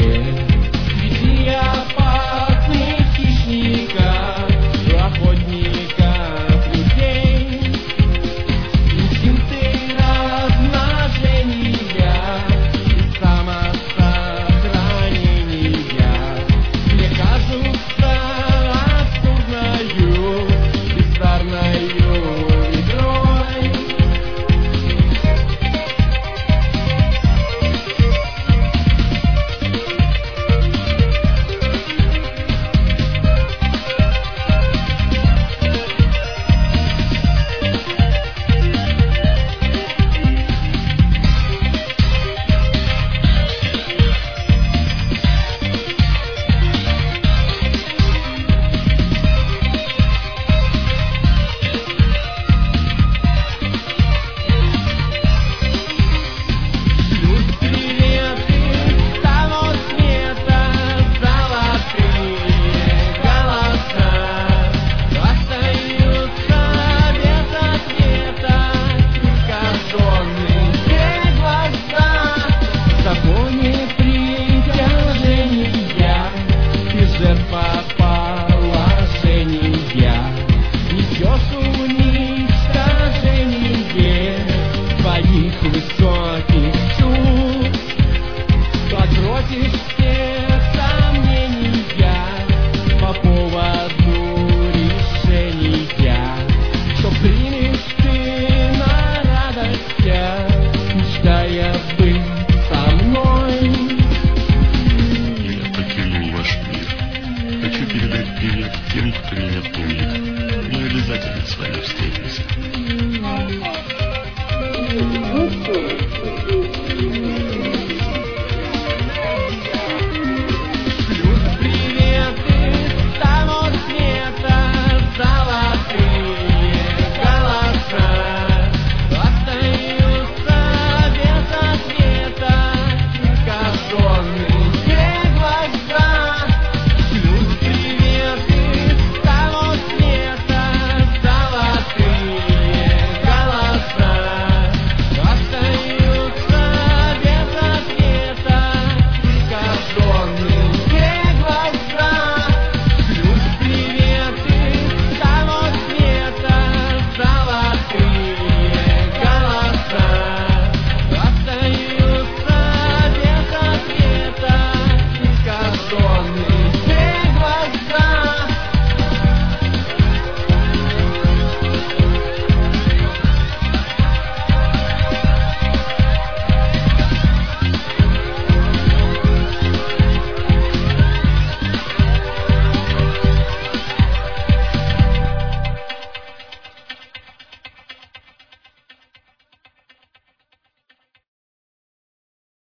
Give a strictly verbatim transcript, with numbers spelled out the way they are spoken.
Среди опасных хищников, охотников, людей, инстинкты размножения и самосохранения мне кажутся абсурдною, бездарною игрой. Положения несешь уничтожение твоих высоких чувств, отбросишь все сомнения по поводу решения, что примешь ты на радостях, мечтая быть со мной. Я покинул ваш мир. Хочу передать привет тем, кто меня помнит.